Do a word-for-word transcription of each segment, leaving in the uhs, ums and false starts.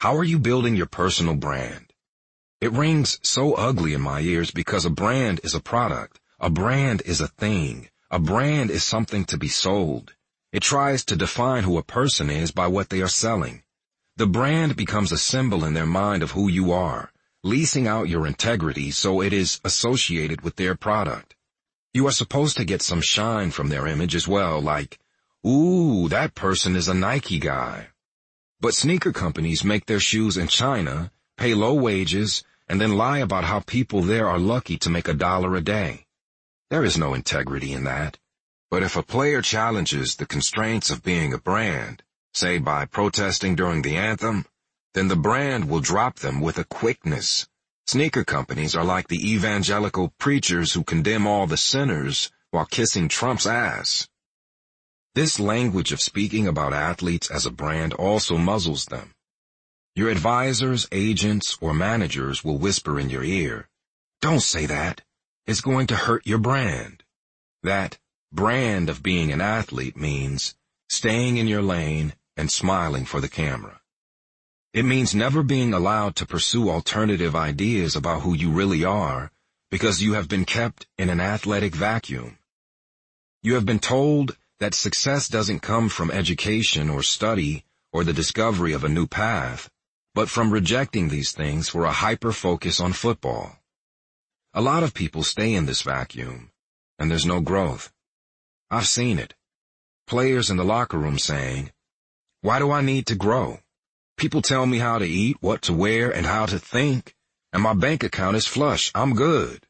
How are you building your personal brand? It rings so ugly in my ears because a brand is a product. A brand is a thing. A brand is something to be sold. It tries to define who a person is by what they are selling. The brand becomes a symbol in their mind of who you are, leasing out your integrity so it is associated with their product. You are supposed to get some shine from their image as well, like, ooh, that person is a Nike guy. But sneaker companies make their shoes in China, pay low wages, and then lie about how people there are lucky to make a dollar a day. There is no integrity in that. But if a player challenges the constraints of being a brand, say by protesting during the anthem, then the brand will drop them with a quickness. Sneaker companies are like the evangelical preachers who condemn all the sinners while kissing Trump's ass. This language of speaking about athletes as a brand also muzzles them. Your advisors, agents, or managers will whisper in your ear, "Don't say that. It's going to hurt your brand." That brand of being an athlete means staying in your lane and smiling for the camera. It means never being allowed to pursue alternative ideas about who you really are because you have been kept in an athletic vacuum. You have been told that success doesn't come from education or study or the discovery of a new path, but from rejecting these things for a hyper-focus on football. A lot of people stay in this vacuum, and there's no growth. I've seen it. Players in the locker room saying, "Why do I need to grow? People tell me how to eat, what to wear, and how to think, and my bank account is flush. I'm good."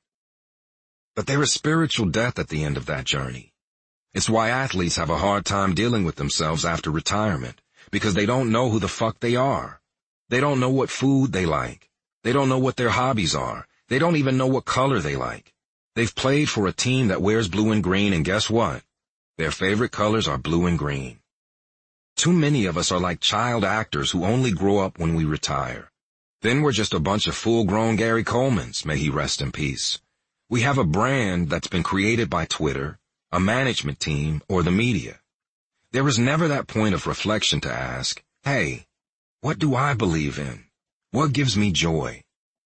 But there is spiritual death at the end of that journey. It's why athletes have a hard time dealing with themselves after retirement, because they don't know who the fuck they are. They don't know what food they like. They don't know what their hobbies are. They don't even know what color they like. They've played for a team that wears blue and green, and guess what? Their favorite colors are blue and green. Too many of us are like child actors who only grow up when we retire. Then we're just a bunch of full-grown Gary Colemans, may he rest in peace. We have a brand that's been created by Twitter, a management team, or the media. There is never that point of reflection to ask, hey, what do I believe in? What gives me joy?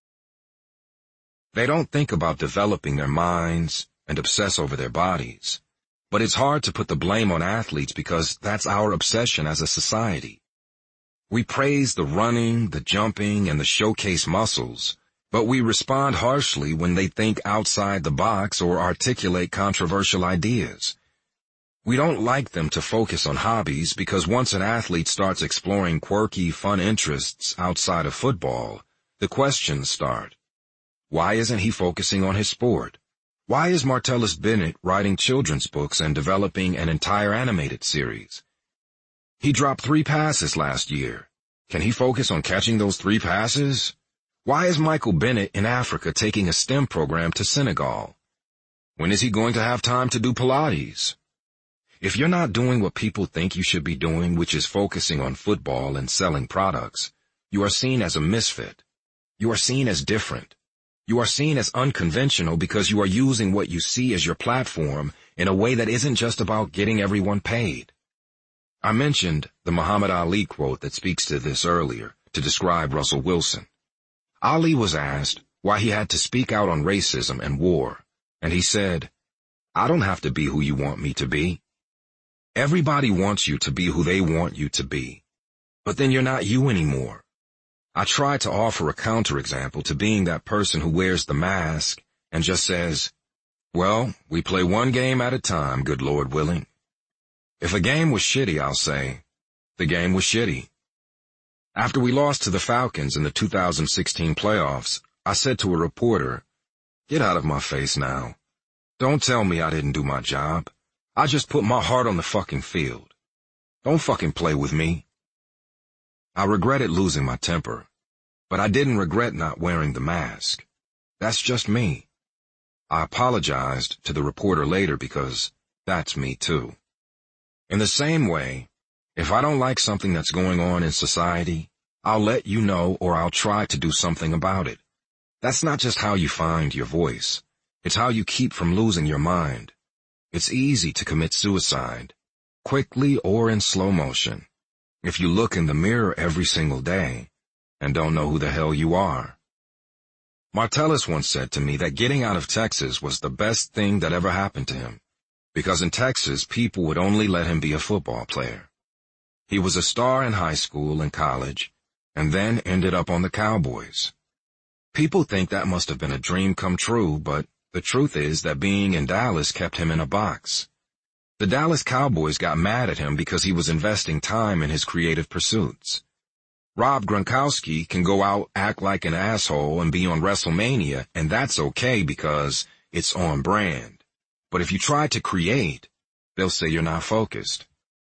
They don't think about developing their minds and obsess over their bodies. But it's hard to put the blame on athletes because that's our obsession as a society. We praise the running, the jumping, and the showcase muscles, but we respond harshly when they think outside the box or articulate controversial ideas. We don't like them to focus on hobbies because once an athlete starts exploring quirky, fun interests outside of football, the questions start. Why isn't he focusing on his sport? Why is Martellus Bennett writing children's books and developing an entire animated series? He dropped three passes last year. Can he focus on catching those three passes? Why is Michael Bennett in Africa taking a STEM program to Senegal? When is he going to have time to do Pilates? If you're not doing what people think you should be doing, which is focusing on football and selling products, you are seen as a misfit. You are seen as different. You are seen as unconventional because you are using what you see as your platform in a way that isn't just about getting everyone paid. I mentioned the Muhammad Ali quote that speaks to this earlier to describe Russell Wilson. Ali was asked why he had to speak out on racism and war, and he said, "I don't have to be who you want me to be. Everybody wants you to be who they want you to be, but then you're not you anymore." I try to offer a counterexample to being that person who wears the mask and just says, "Well, we play one game at a time, good Lord willing." If a game was shitty, I'll say, the game was shitty. After we lost to the Falcons in the two thousand sixteen playoffs, I said to a reporter, "Get out of my face now. Don't tell me I didn't do my job. I just put my heart on the fucking field. Don't fucking play with me." I regretted losing my temper, but I didn't regret not wearing the mask. That's just me. I apologized to the reporter later because that's me too. In the same way, if I don't like something that's going on in society, I'll let you know or I'll try to do something about it. That's not just how you find your voice. It's how you keep from losing your mind. It's easy to commit suicide, quickly or in slow motion. If you look in the mirror every single day, and don't know who the hell you are. Martellus once said to me that getting out of Texas was the best thing that ever happened to him, because in Texas people would only let him be a football player. He was a star in high school and college, and then ended up on the Cowboys. People think that must have been a dream come true, but the truth is that being in Dallas kept him in a box. The Dallas Cowboys got mad at him because he was investing time in his creative pursuits. Rob Gronkowski can go out, act like an asshole, and be on WrestleMania, and that's okay because it's on brand. But if you try to create, they'll say you're not focused.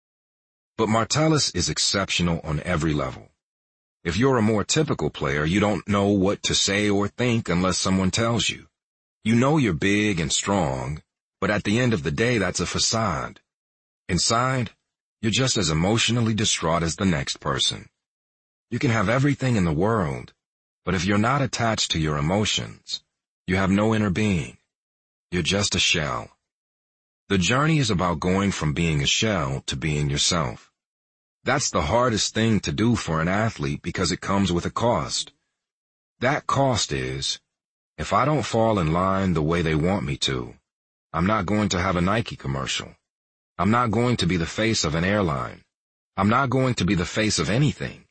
But Martellus is exceptional on every level. If you're a more typical player, you don't know what to say or think unless someone tells you. You know you're big and strong, but at the end of the day, that's a facade. Inside, you're just as emotionally distraught as the next person. You can have everything in the world, but if you're not attached to your emotions, you have no inner being. You're just a shell. The journey is about going from being a shell to being yourself. That's the hardest thing to do for an athlete because it comes with a cost. That cost is, if I don't fall in line the way they want me to, I'm not going to have a Nike commercial. I'm not going to be the face of an airline. I'm not going to be the face of anything.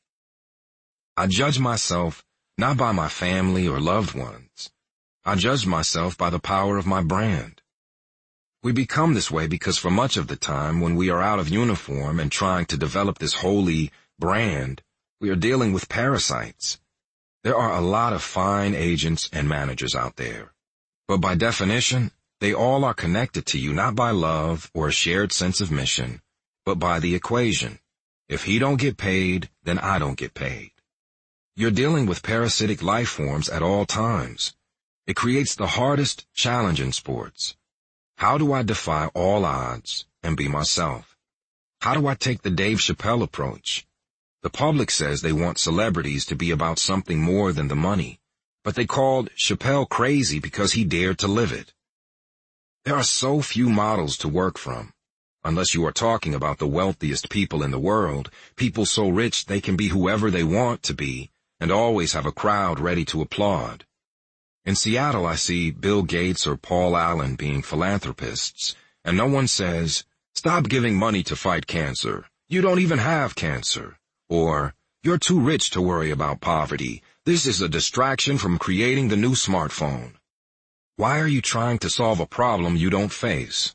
I judge myself not by my family or loved ones. I judge myself by the power of my brand. We become this way because for much of the time when we are out of uniform and trying to develop this holy brand, we are dealing with parasites. There are a lot of fine agents and managers out there, but by definition, they all are connected to you not by love or a shared sense of mission, but by the equation. If he don't get paid, then I don't get paid. You're dealing with parasitic life forms at all times. It creates the hardest challenge in sports. How do I defy all odds and be myself? How do I take the Dave Chappelle approach? The public says they want celebrities to be about something more than the money, but they called Chappelle crazy because he dared to live it. There are so few models to work from. Unless you are talking about the wealthiest people in the world, people so rich they can be whoever they want to be and always have a crowd ready to applaud. In Seattle, I see Bill Gates or Paul Allen being philanthropists, and no one says, "Stop giving money to fight cancer. You don't even have cancer." Or, "You're too rich to worry about poverty. This is a distraction from creating the new smartphone." Why are you trying to solve a problem you don't face?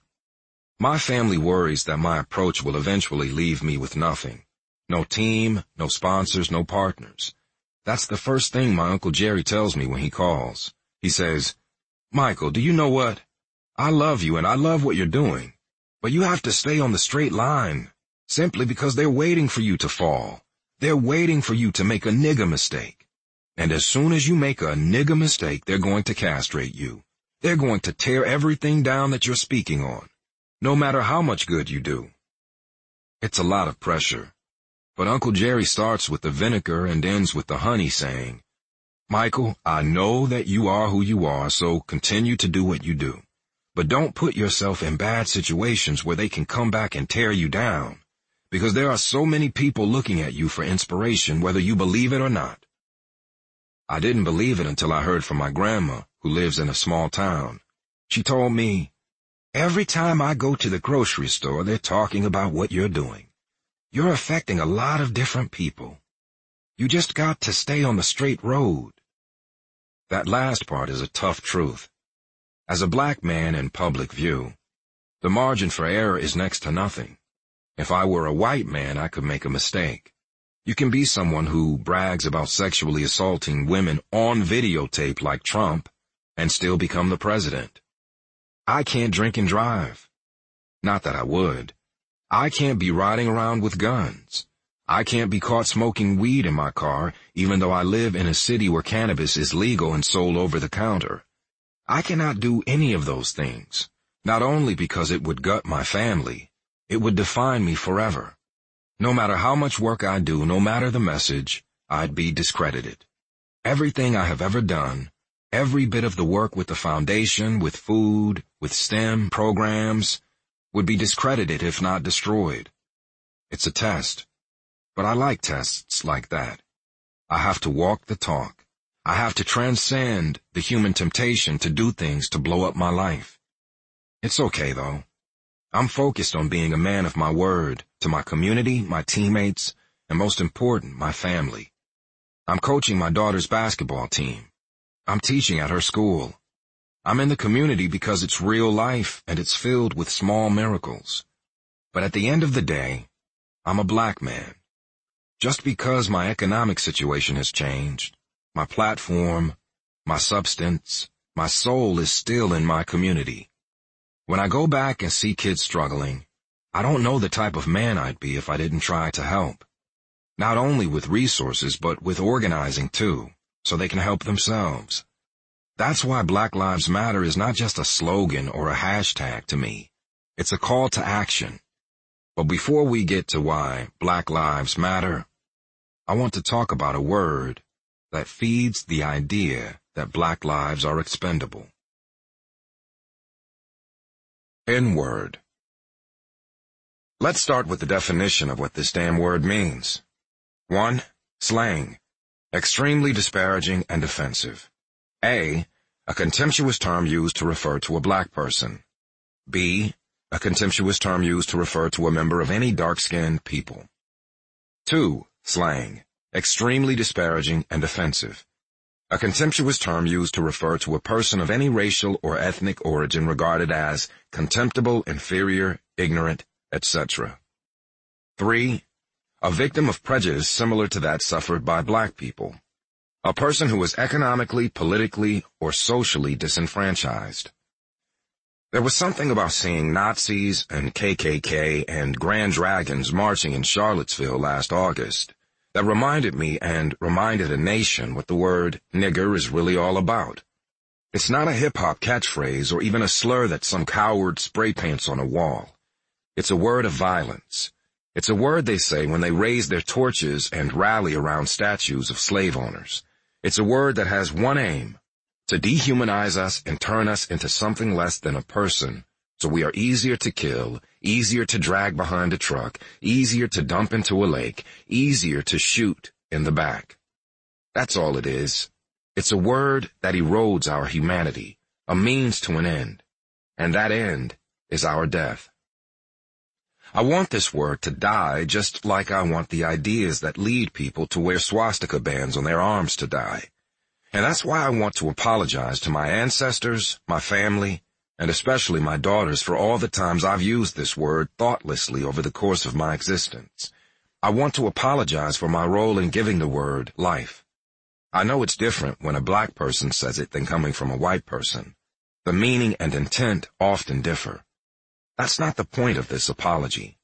My family worries that my approach will eventually leave me with nothing. No team, no sponsors, no partners. That's the first thing my Uncle Jerry tells me when he calls. He says, "Michael, do you know what? I love you and I love what you're doing, but you have to stay on the straight line, simply because they're waiting for you to fall. They're waiting for you to make a nigga mistake. And as soon as you make a nigga mistake, they're going to castrate you. They're going to tear everything down that you're speaking on, no matter how much good you do." It's a lot of pressure. But Uncle Jerry starts with the vinegar and ends with the honey, saying, "Michael, I know that you are who you are, so continue to do what you do. But don't put yourself in bad situations where they can come back and tear you down, because there are so many people looking at you for inspiration, whether you believe it or not." I didn't believe it until I heard from my grandma, who lives in a small town. She told me, "Every time I go to the grocery store, they're talking about what you're doing. You're affecting a lot of different people. You just got to stay on the straight road." That last part is a tough truth. As a black man in public view, the margin for error is next to nothing. If I were a white man, I could make a mistake. You can be someone who brags about sexually assaulting women on videotape like Trump and still become the president. I can't drink and drive. Not that I would. I can't be riding around with guns. I can't be caught smoking weed in my car, even though I live in a city where cannabis is legal and sold over the counter. I cannot do any of those things, not only because it would gut my family, it would define me forever. No matter how much work I do, no matter the message, I'd be discredited. Everything I have ever done, every bit of the work with the foundation, with food, with STEM programs, would be discredited if not destroyed. It's a test, but I like tests like that. I have to walk the talk. I have to transcend the human temptation to do things to blow up my life. It's okay, though. I'm focused on being a man of my word to my community, my teammates, and most important, my family. I'm coaching my daughter's basketball team. I'm teaching at her school. I'm in the community because it's real life and it's filled with small miracles. But at the end of the day, I'm a black man. Just because my economic situation has changed, my platform, my substance, my soul is still in my community. When I go back and see kids struggling, I don't know the type of man I'd be if I didn't try to help. Not only with resources, but with organizing too, so they can help themselves. That's why Black Lives Matter is not just a slogan or a hashtag to me. It's a call to action. But before we get to why Black Lives Matter, I want to talk about a word that feeds the idea that black lives are expendable. N-word. Let's start with the definition of what this damn word means. One, slang. Extremely disparaging and offensive. A, a contemptuous term used to refer to a black person. B, a contemptuous term used to refer to a member of any dark-skinned people. Two, slang. Extremely disparaging and offensive. A contemptuous term used to refer to a person of any racial or ethnic origin regarded as contemptible, inferior, ignorant, et cetera. Three, a victim of prejudice similar to that suffered by black people. A person who is economically, politically, or socially disenfranchised. There was something about seeing Nazis and K K K and Grand Dragons marching in Charlottesville last August that reminded me and reminded a nation what the word nigger is really all about. It's not a hip-hop catchphrase or even a slur that some coward spray paints on a wall. It's a word of violence. It's a word they say when they raise their torches and rally around statues of slave owners. It's a word that has one aim, to dehumanize us and turn us into something less than a person, so we are easier to kill, easier to drag behind a truck, easier to dump into a lake, easier to shoot in the back. That's all it is. It's a word that erodes our humanity, a means to an end, and that end is our death. I want this word to die just like I want the ideas that lead people to wear swastika bands on their arms to die. And that's why I want to apologize to my ancestors, my family, and especially my daughters for all the times I've used this word thoughtlessly over the course of my existence. I want to apologize for my role in giving the word life. I know it's different when a black person says it than coming from a white person. The meaning and intent often differ. That's not the point of this apology.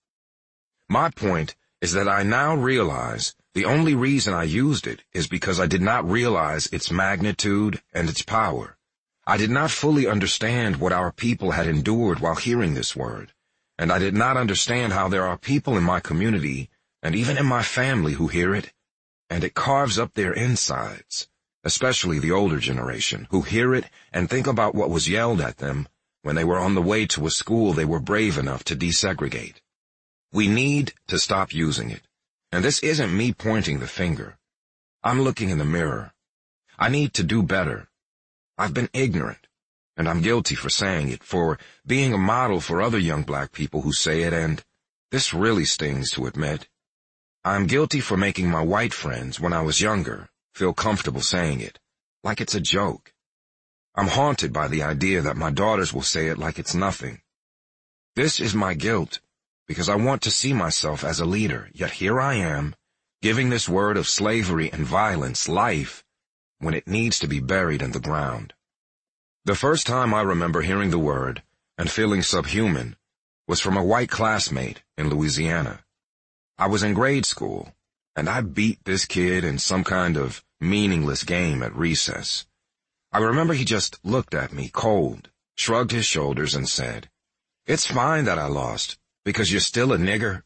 My point is that I now realize the only reason I used it is because I did not realize its magnitude and its power. I did not fully understand what our people had endured while hearing this word, and I did not understand how there are people in my community and even in my family who hear it, and it carves up their insides, especially the older generation, who hear it and think about what was yelled at them when they were on the way to a school they were brave enough to desegregate. We need to stop using it. And this isn't me pointing the finger. I'm looking in the mirror. I need to do better. I've been ignorant, and I'm guilty for saying it, for being a model for other young black people who say it, and this really stings to admit. I'm guilty for making my white friends, when I was younger, feel comfortable saying it, like it's a joke. I'm haunted by the idea that my daughters will say it like it's nothing. This is my guilt, because I want to see myself as a leader, yet here I am, giving this word of slavery and violence life, when it needs to be buried in the ground. The first time I remember hearing the word and feeling subhuman was from a white classmate in Louisiana. I was in grade school, and I beat this kid in some kind of meaningless game at recess. I remember he just looked at me cold, shrugged his shoulders, and said, "It's fine that I lost, because you're still a nigger."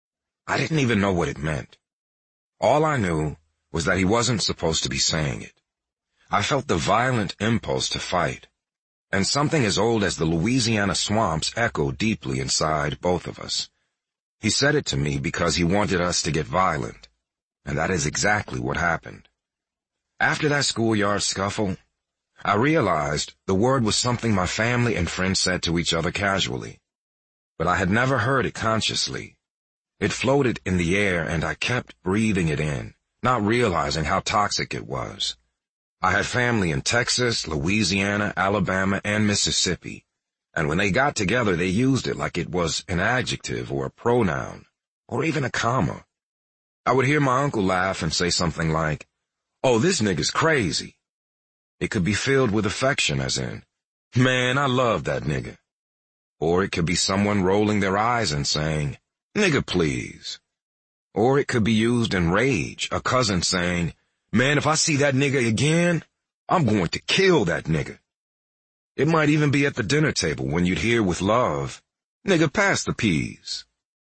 I didn't even know what it meant. All I knew was that he wasn't supposed to be saying it. I felt the violent impulse to fight, and something as old as the Louisiana swamps echoed deeply inside both of us. He said it to me because he wanted us to get violent, And that is exactly what happened. After that schoolyard scuffle, I realized the word was something my family and friends said to each other casually. But I had never heard it consciously. It floated in the air and I kept breathing it in, not realizing how toxic it was. I had family in Texas, Louisiana, Alabama, and Mississippi, and when they got together they used it like it was an adjective or a pronoun, or even a comma. I would hear my uncle laugh and say something like, "Oh, this nigga's crazy." It could be filled with affection as in, "Man, I love that nigga." Or it could be someone rolling their eyes and saying, "Nigga, please." Or it could be used in rage, a cousin saying, "Man, if I see that nigga again, I'm going to kill that nigga." It might even be at the dinner table when you'd hear with love, "Nigga, pass the peas."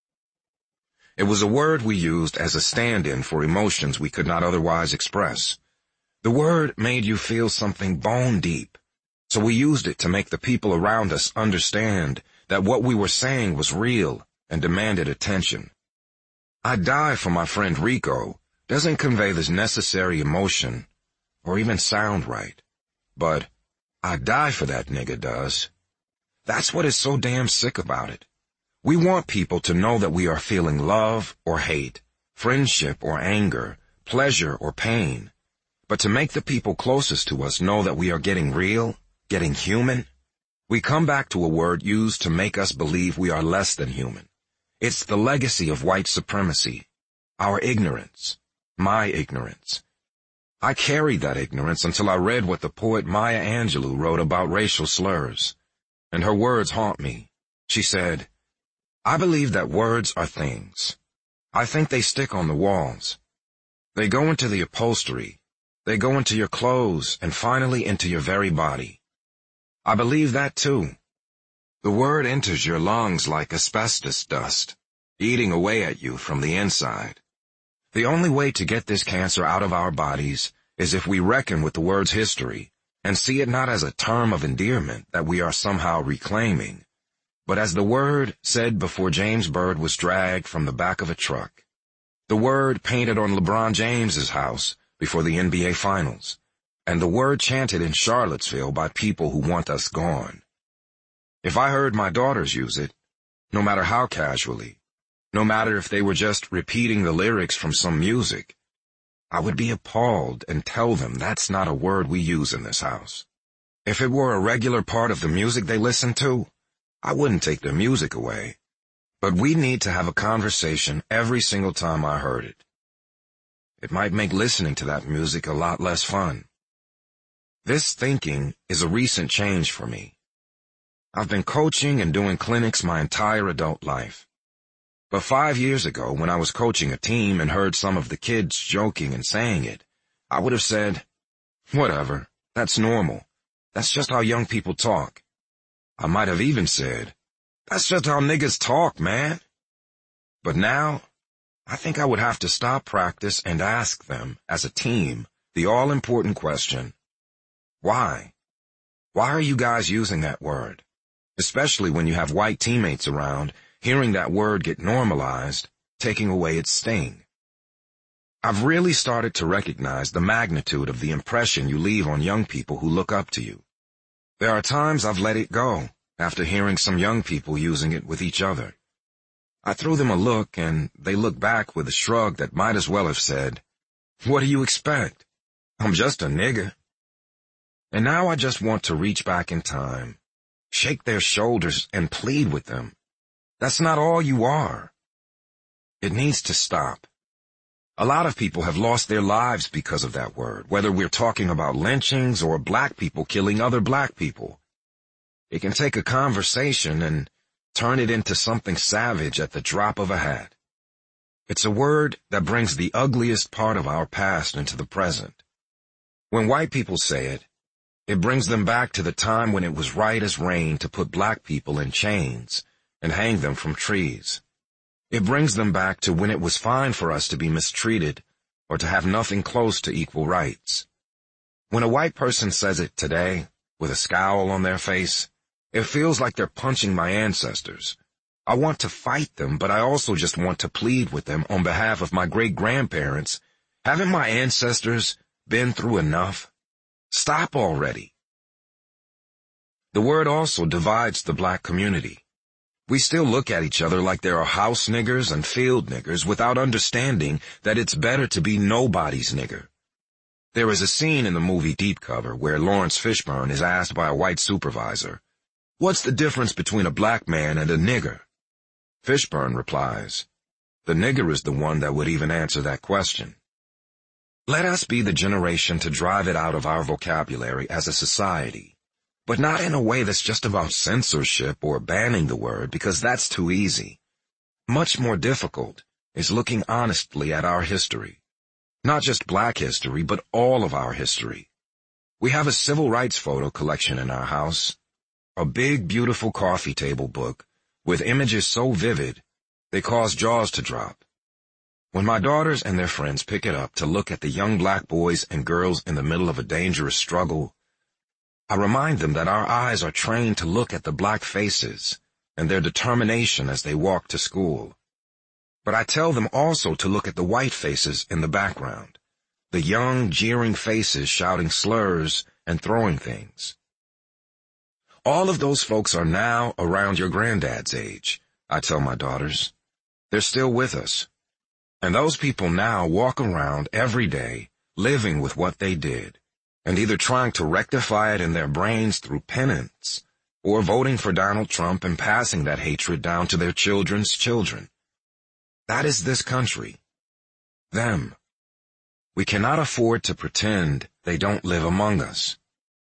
It was a word we used as a stand-in for emotions we could not otherwise express. The word made you feel something bone deep, so we used it to make the people around us understand that what we were saying was real and demanded attention. "I'd die for my friend Rico" doesn't convey this necessary emotion or even sound right, but "I'd die for that nigga" does. That's what is so damn sick about it. We want people to know that we are feeling love or hate, friendship or anger, pleasure or pain. But to make the people closest to us know that we are getting real, getting human, we come back to a word used to make us believe we are less than human. It's the legacy of white supremacy, our ignorance, my ignorance. I carried that ignorance until I read what the poet Maya Angelou wrote about racial slurs, and her words haunt me. She said, "I believe that words are things. I think they stick on the walls. They go into the upholstery. They go into your clothes and finally into your very body. I believe that too. The word enters your lungs like asbestos dust, eating away at you from the inside. The only way to get this cancer out of our bodies is if we reckon with the word's history and see it not as a term of endearment that we are somehow reclaiming, but as the word said before James Byrd was dragged from the back of a truck. The word painted on LeBron James's house before the N B A Finals, and the word chanted in Charlottesville by people who want us gone. If I heard my daughters use it, no matter how casually, no matter if they were just repeating the lyrics from some music, I would be appalled and tell them that's not a word we use in this house. If it were a regular part of the music they listen to, I wouldn't take their music away. But we need to have a conversation every single time I heard it. It might make listening to that music a lot less fun. This thinking is a recent change for me. I've been coaching and doing clinics my entire adult life. But five years ago, when I was coaching a team and heard some of the kids joking and saying it, I would have said, "Whatever, that's normal. That's just how young people talk." I might have even said, "That's just how niggas talk, man." But now, I think I would have to stop practice and ask them, as a team, the all-important question, why? Why are you guys using that word? Especially when you have white teammates around, hearing that word get normalized, taking away its sting. I've really started to recognize the magnitude of the impression you leave on young people who look up to you. There are times I've let it go, after hearing some young people using it with each other. I threw them a look, and they looked back with a shrug that might as well have said, "What do you expect? I'm just a nigga." And now I just want to reach back in time, shake their shoulders, and plead with them. That's not all you are. It needs to stop. A lot of people have lost their lives because of that word, whether we're talking about lynchings or black people killing other black people. It can take a conversation and turn it into something savage at the drop of a hat. It's a word that brings the ugliest part of our past into the present. When white people say it, it brings them back to the time when it was right as rain to put black people in chains and hang them from trees. It brings them back to when it was fine for us to be mistreated or to have nothing close to equal rights. When a white person says it today, with a scowl on their face, it feels like they're punching my ancestors. I want to fight them, but I also just want to plead with them on behalf of my great-grandparents Haven't my ancestors been through enough? Stop already. The word also divides the black community. We still look at each other like there are house niggers and field niggers without understanding that it's better to be nobody's nigger. There is a scene in the movie Deep Cover where Lawrence Fishburne is asked by a white supervisor, "What's the difference between a black man and a nigger?" Fishburne replies, "The nigger is the one that would even answer that question." Let us be the generation to drive it out of our vocabulary as a society, but not in a way that's just about censorship or banning the word, because that's too easy. Much more difficult is looking honestly at our history. Not just black history, but all of our history. We have a civil rights photo collection in our house, a big, beautiful coffee table book with images so vivid they cause jaws to drop. When my daughters and their friends pick it up to look at the young black boys and girls in the middle of a dangerous struggle, I remind them that our eyes are trained to look at the black faces and their determination as they walk to school. But I tell them also to look at the white faces in the background, the young, jeering faces shouting slurs and throwing things. All of those folks are now around your granddad's age, I tell my daughters. They're still with us. And those people now walk around every day living with what they did, and either trying to rectify it in their brains through penance, or voting for Donald Trump and passing that hatred down to their children's children. That is this country. Them. We cannot afford to pretend they don't live among us.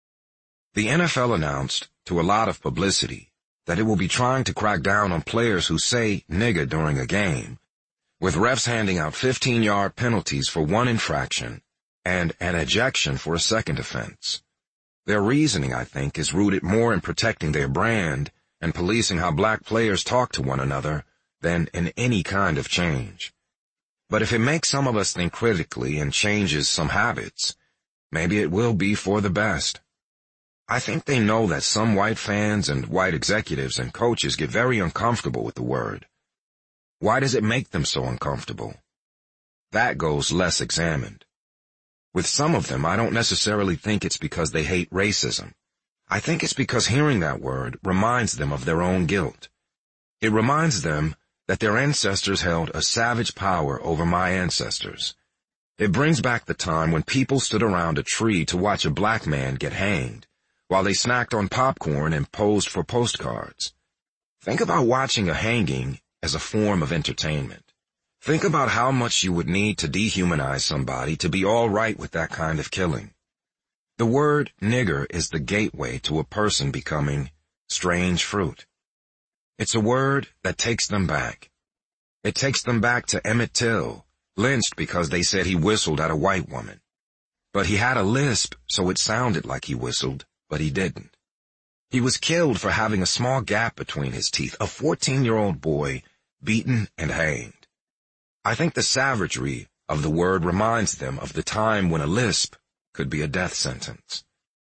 The N F L announced, to a lot of publicity, that it will be trying to crack down on players who say nigga during a game, with refs handing out fifteen-yard penalties for one infraction and an ejection for a second offense. Their reasoning, I think, is rooted more in protecting their brand and policing how black players talk to one another than in any kind of change. But if it makes some of us think critically and changes some habits, maybe it will be for the best. I think they know that some white fans and white executives and coaches get very uncomfortable with the word. Why does it make them so uncomfortable? That goes less examined. With some of them, I don't necessarily think it's because they hate racism. I think it's because hearing that word reminds them of their own guilt. It reminds them that their ancestors held a savage power over my ancestors. It brings back the time when people stood around a tree to watch a black man get hanged, while they snacked on popcorn and posed for postcards. Think about watching a hanging as a form of entertainment. Think about how much you would need to dehumanize somebody to be all right with that kind of killing. The word nigger is the gateway to a person becoming strange fruit. It's a word that takes them back. It takes them back to Emmett Till, lynched because they said he whistled at a white woman. But he had a lisp, so it sounded like he whistled, but he didn't. He was killed for having a small gap between his teeth, a fourteen-year-old boy beaten and hanged. I think the savagery of the word reminds them of the time when a lisp could be a death sentence.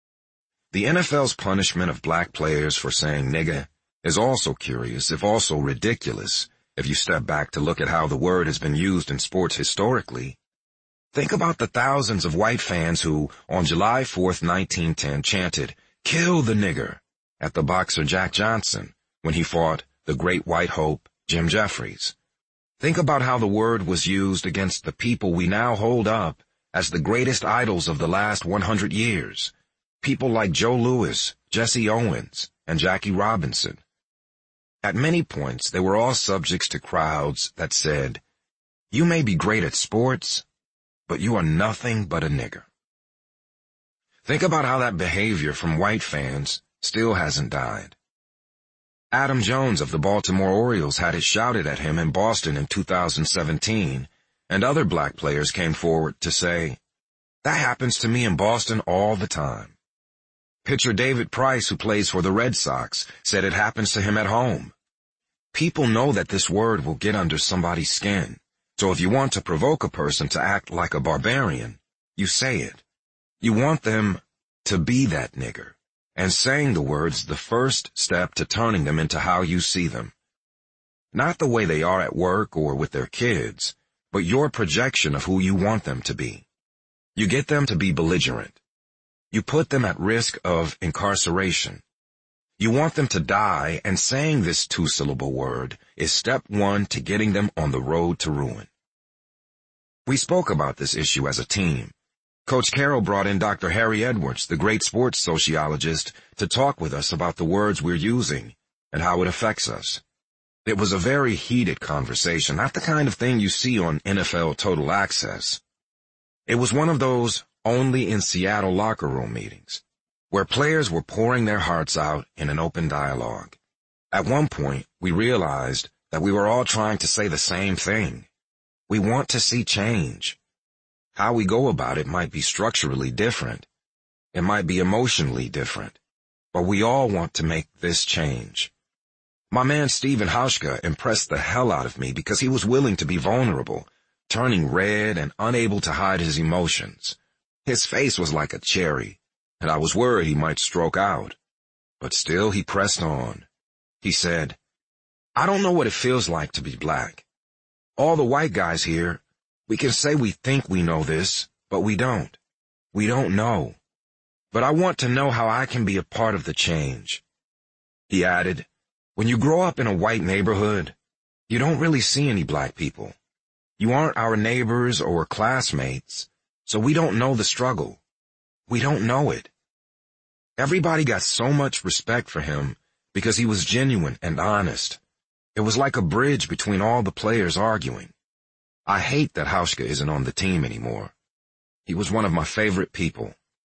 The N F L's punishment of black players for saying nigga is also curious, if also ridiculous, if you step back to look at how the word has been used in sports historically. Think about the thousands of white fans who, on July fourth, nineteen ten, chanted, "Kill the nigger," at the boxer Jack Johnson when he fought the great white hope Jim Jeffries. Think about how the word was used against the people we now hold up as the greatest idols of the last one hundred years. People like Joe Louis, Jesse Owens, and Jackie Robinson. At many points, they were all subjects to crowds that said, "You may be great at sports, but you are nothing but a nigger." Think about how that behavior from white fans still hasn't died. Adam Jones of the Baltimore Orioles had it shouted at him in Boston in two thousand seventeen, and other black players came forward to say, "That happens to me in Boston all the time." Pitcher David Price, who plays for the Red Sox, said it happens to him at home. People know that this word will get under somebody's skin, so if you want to provoke a person to act like a barbarian, you say it. You want them to be that nigger. And saying the word's the first step to turning them into how you see them. Not the way they are at work or with their kids, but your projection of who you want them to be. You get them to be belligerent. You put them at risk of incarceration. You want them to die, and saying this two-syllable word is step one to getting them on the road to ruin. We spoke about this issue as a team. Coach Carroll brought in Doctor Harry Edwards, the great sports sociologist, to talk with us about the words we're using and how it affects us. It was a very heated conversation, not the kind of thing you see on N F L Total Access. It was one of those only in Seattle locker room meetings, where players were pouring their hearts out in an open dialogue. At one point, we realized that we were all trying to say the same thing. We want to see change. How we go about it might be structurally different. It might be emotionally different. But we all want to make this change. My man Stephen Hauschka impressed the hell out of me because he was willing to be vulnerable, turning red and unable to hide his emotions. His face was like a cherry, and I was worried he might stroke out. But still he pressed on. He said, "I don't know what it feels like to be black. All the white guys here, we can say we think we know this, but we don't. We don't know. But I want to know how I can be a part of the change." He added, "When you grow up in a white neighborhood, you don't really see any black people. You aren't our neighbors or classmates, so we don't know the struggle. We don't know it." Everybody got so much respect for him because he was genuine and honest. It was like a bridge between all the players arguing. I hate that Hauschka isn't on the team anymore. He was one of my favorite people.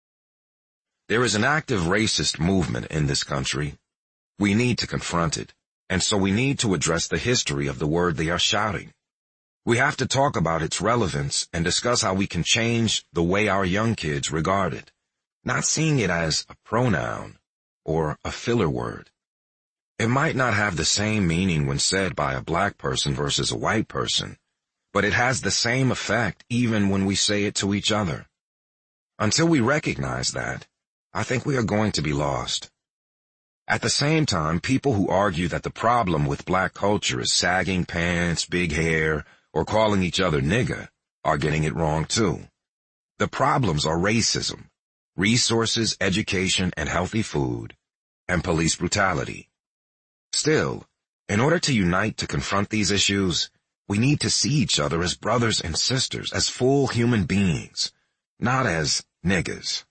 There is an active racist movement in this country. We need to confront it, and so we need to address the history of the word they are shouting. We have to talk about its relevance and discuss how we can change the way our young kids regard it, not seeing it as a pronoun or a filler word. It might not have the same meaning when said by a black person versus a white person, but it has the same effect even when we say it to each other. Until we recognize that, I think we are going to be lost. At the same time, people who argue that the problem with black culture is sagging pants, big hair, or calling each other nigga are getting it wrong too. The problems are racism, resources, education, and healthy food, and police brutality. Still, in order to unite to confront these issues, we need to see each other as brothers and sisters, as full human beings, not as niggas.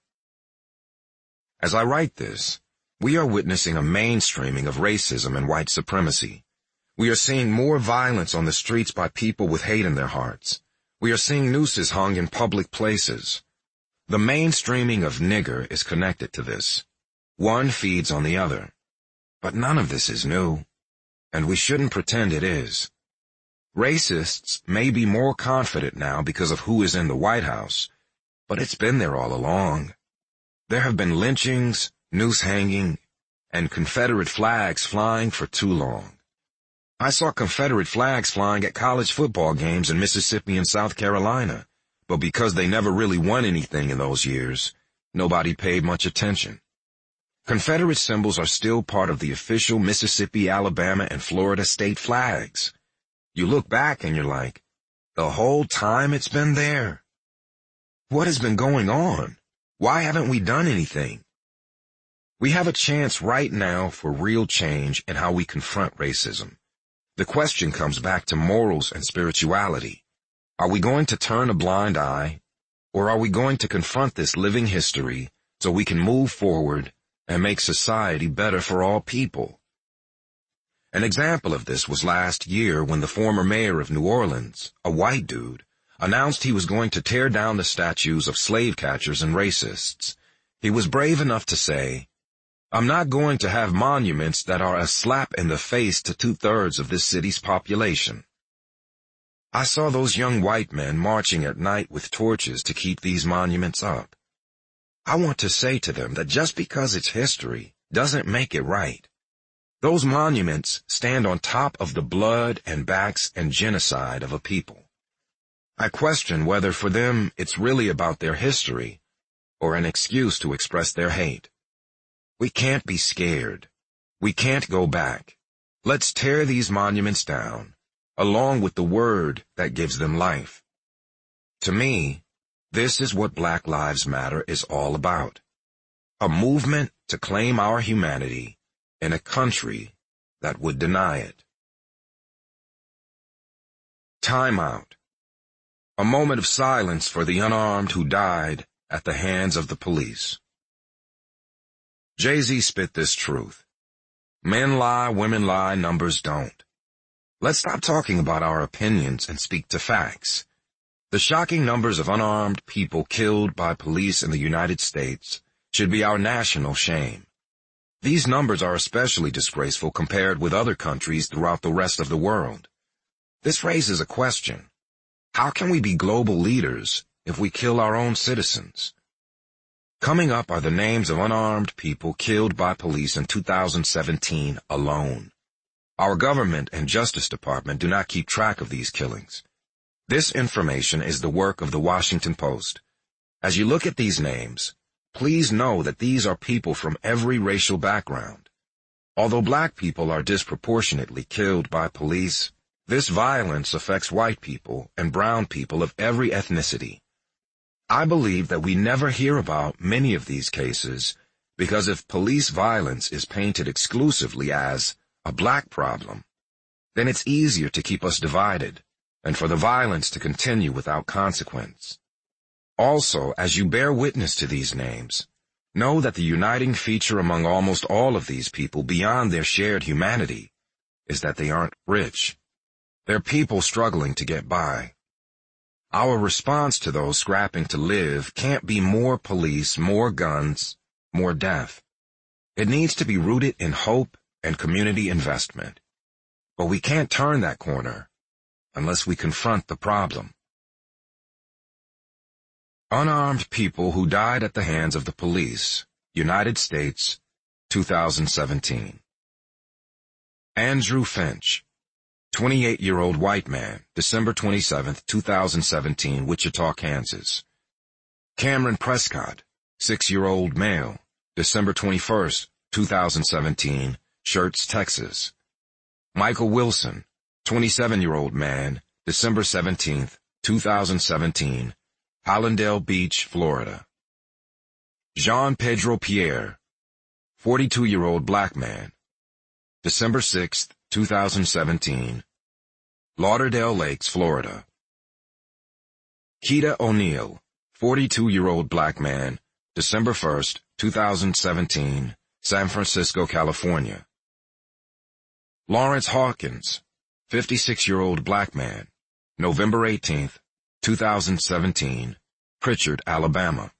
As I write this, we are witnessing a mainstreaming of racism and white supremacy. We are seeing more violence on the streets by people with hate in their hearts. We are seeing nooses hung in public places. The mainstreaming of nigger is connected to this. One feeds on the other. But none of this is new, and we shouldn't pretend it is. Racists may be more confident now because of who is in the White House, but it's been there all along. There have been lynchings, noose hanging, and Confederate flags flying for too long. I saw Confederate flags flying at college football games in Mississippi and South Carolina, but because they never really won anything in those years, nobody paid much attention. Confederate symbols are still part of the official Mississippi, Alabama, and Florida state flags. You look back and you're like, the whole time it's been there? What has been going on? Why haven't we done anything? We have a chance right now for real change in how we confront racism. The question comes back to morals and spirituality. Are we going to turn a blind eye, or are we going to confront this living history so we can move forward and make society better for all people? An example of this was last year when the former mayor of New Orleans, a white dude, announced he was going to tear down the statues of slave catchers and racists. He was brave enough to say, "I'm not going to have monuments that are a slap in the face to two-thirds of this city's population." I saw those young white men marching at night with torches to keep these monuments up. I want to say to them that just because it's history doesn't make it right. Those monuments stand on top of the blood and backs and genocide of a people. I question whether for them it's really about their history or an excuse to express their hate. We can't be scared. We can't go back. Let's tear these monuments down, along with the word that gives them life. To me, this is what Black Lives Matter is all about. A movement to claim our humanity in a country that would deny it. Time out. A moment of silence for the unarmed who died at the hands of the police. Jay-Z spit this truth. Men lie, women lie, numbers don't. Let's stop talking about our opinions and speak to facts. The shocking numbers of unarmed people killed by police in the United States should be our national shame. These numbers are especially disgraceful compared with other countries throughout the rest of the world. This raises a question. How can we be global leaders if we kill our own citizens? Coming up are the names of unarmed people killed by police in two thousand seventeen alone. Our government and Justice Department do not keep track of these killings. This information is the work of the Washington Post. As you look at these names, please know that these are people from every racial background. Although black people are disproportionately killed by police, this violence affects white people and brown people of every ethnicity. I believe that we never hear about many of these cases because if police violence is painted exclusively as a black problem, then it's easier to keep us divided and for the violence to continue without consequence. Also, as you bear witness to these names, know that the uniting feature among almost all of these people beyond their shared humanity is that they aren't rich. They're people struggling to get by. Our response to those scrapping to live can't be more police, more guns, more death. It needs to be rooted in hope and community investment. But we can't turn that corner unless we confront the problem. Unarmed people who died at the hands of the police, United States, two thousand seventeen. Andrew Finch, twenty-eight-year-old white man, December twenty-seventh, two thousand seventeen, Wichita, Kansas. Cameron Prescott, six-year-old male, December twenty-first, two thousand seventeen, Schertz, Texas. Michael Wilson, twenty-seven-year-old man, December seventeenth, two thousand seventeen, Hallandale Beach, Florida. Jean Pedro Pierre, forty-two-year-old black man, December sixth, two thousand seventeen, Lauderdale Lakes, Florida. Keita O'Neill, forty-two-year-old black man, December first, two thousand seventeen, San Francisco, California. Lawrence Hawkins, fifty-six-year-old black man, November eighteenth, two thousand seventeen, Pritchard, Alabama.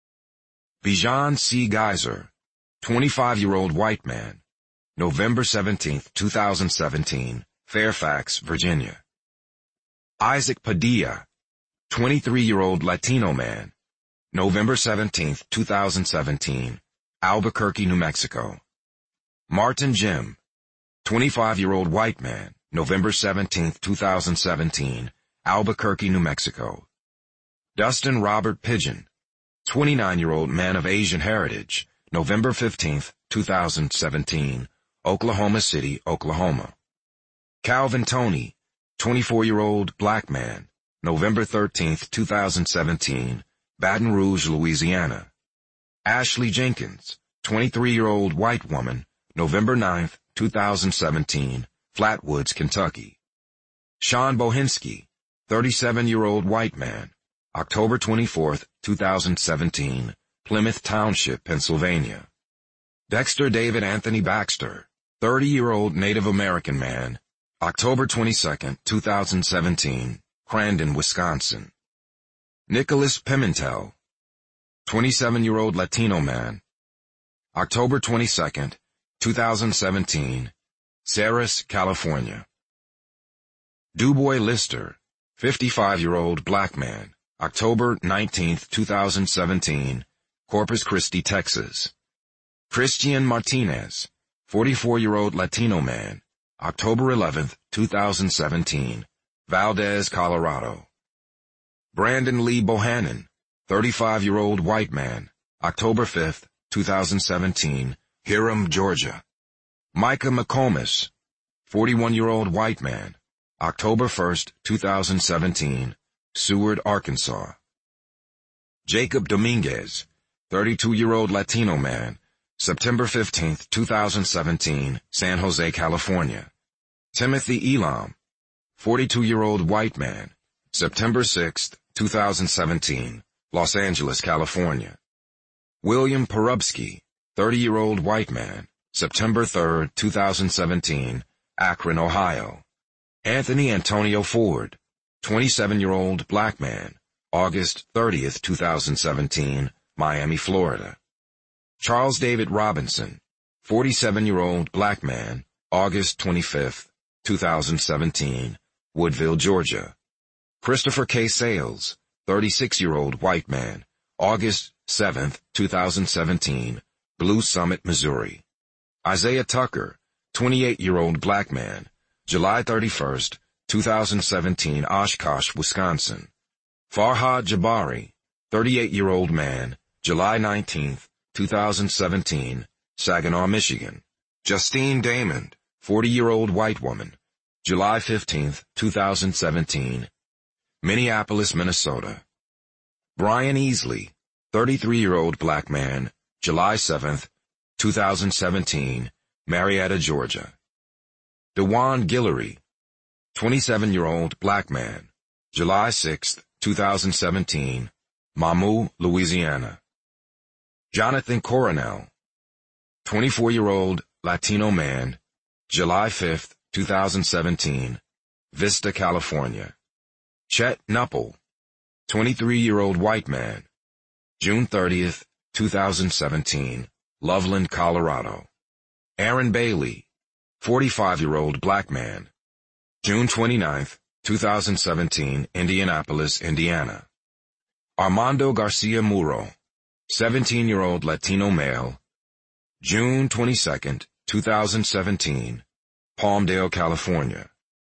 Bijan C. Geyser, twenty-five-year-old white man, November seventeenth, two thousand seventeen, Fairfax, Virginia. Isaac Padilla, twenty-three-year-old Latino man, November seventeenth, two thousand seventeen, Albuquerque, New Mexico. Martin Jim, twenty-five-year-old white man, November seventeenth, two thousand seventeen, Albuquerque, New Mexico. Dustin Robert Pigeon, twenty-nine-year-old man of Asian heritage, November fifteenth, two thousand seventeen, Oklahoma City, Oklahoma. Calvin Tony, twenty-four-year-old black man, November thirteenth, two thousand seventeen, Baton Rouge, Louisiana. Ashley Jenkins, twenty-three-year-old white woman, November ninth, two thousand seventeen, Flatwoods, Kentucky. Sean Bohinski, thirty-seven-year-old white man, October twenty-fourth, two thousand seventeen, Plymouth Township, Pennsylvania. Dexter David Anthony Baxter, thirty-year-old Native American man, October twenty-second, two thousand seventeen, Crandon, Wisconsin. Nicholas Pimentel, twenty-seven-year-old Latino man, October twenty-second, two thousand seventeen, Ceres, California. Dubois Lister, fifty-five-year-old black man, October nineteenth, two thousand seventeen, Corpus Christi, Texas. Christian Martinez, forty-four-year-old Latino man, October eleventh, two thousand seventeen, Valdez, Colorado. Brandon Lee Bohannon, thirty-five-year-old white man, October fifth, two thousand seventeen, Hiram, Georgia. Micah McComas, forty-one-year-old white man, October first, two thousand seventeen, Seward, Arkansas. Jacob Dominguez, thirty-two-year-old Latino man, September fifteenth, two thousand seventeen, San Jose, California. Timothy Elam, forty-two-year-old white man, September sixth, two thousand seventeen, Los Angeles, California. William Porubsky, thirty-year-old white man, September third, two thousand seventeen, Akron, Ohio. Anthony Antonio Ford, twenty-seven-year-old black man, August thirtieth, two thousand seventeen, Miami, Florida. Charles David Robinson, forty-seven-year-old black man, August twenty-fifth, two thousand seventeen, Woodville, Georgia. Christopher K. Sales, thirty-six-year-old white man, August seventh, two thousand seventeen, Blue Summit, Missouri. Isaiah Tucker, twenty-eight-year-old black man, July thirty-first, two thousand seventeen, Oshkosh, Wisconsin. Farhad Jabari, thirty-eight-year-old man, July nineteenth, two thousand seventeen, Saginaw, Michigan. Justine Damond, forty-year-old white woman, July fifteenth, two thousand seventeen, Minneapolis, Minnesota. Brian Easley, thirty-three-year-old black man, July seventh, two thousand seventeen, Marietta, Georgia. DeJuan Guillory, twenty-seven-year-old black man, July sixth, two thousand seventeen, Mamou, Louisiana. Jonathan Coronel, twenty-four-year-old Latino man, July fifth, two thousand seventeen, Vista, California. Chet Nuppel, twenty-three-year-old white man, June thirtieth, two thousand seventeen, Loveland, Colorado. Aaron Bailey, forty-five-year-old black man, June twenty-ninth, two thousand seventeen, Indianapolis, Indiana. Armando Garcia Muro, seventeen-year-old Latino male, June twenty-second, two thousand seventeen, Palmdale, California.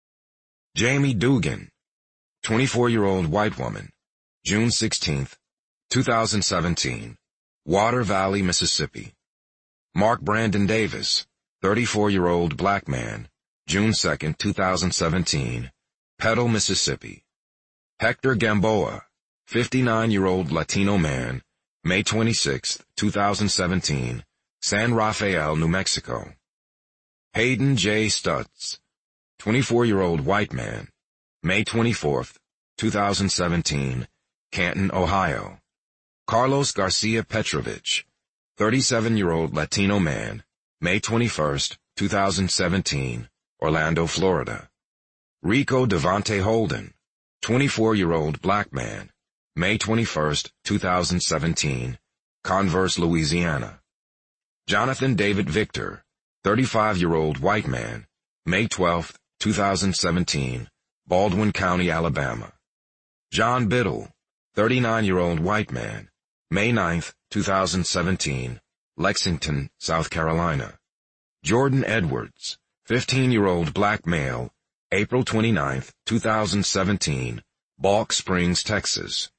Jamie Dugan, twenty-four-year-old white woman, June sixteenth, two thousand seventeen, Water Valley, Mississippi. Mark Brandon Davis, thirty-four-year-old black man, June second, two thousand seventeen, Petal, Mississippi. Hector Gamboa, fifty-nine-year-old Latino man, May twenty-sixth, two thousand seventeen, San Rafael, New Mexico. Hayden J. Stutz, twenty-four-year-old white man, May twenty-fourth, two thousand seventeen, Canton, Ohio. Carlos Garcia Petrovich, thirty-seven-year-old Latino man, May twenty-first, two thousand seventeen, Orlando, Florida. Rico Devontae Holden, twenty-four-year-old black man, May twenty-first, two thousand seventeen, Converse, Louisiana. Jonathan David Victor, thirty-five-year-old white man, May twelfth, two thousand seventeen, Baldwin County, Alabama. John Biddle, thirty-nine-year-old white man, May ninth, two thousand seventeen, Lexington, South Carolina. Jordan Edwards, fifteen-year-old black male, April twenty-ninth, two thousand seventeen, Balk Springs, Texas.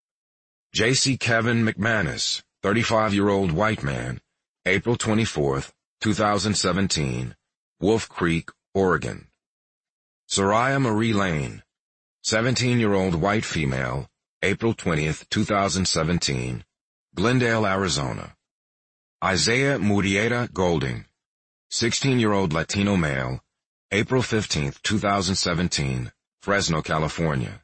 J C Kevin McManus, thirty-five-year-old white man, April twenty-fourth, two thousand seventeen, Wolf Creek, Oregon. Soraya Marie Lane, seventeen-year-old white female, April twentieth, two thousand seventeen, Glendale, Arizona. Isaiah Murieta Golding, sixteen-year-old Latino male, April fifteenth, two thousand seventeen, Fresno, California.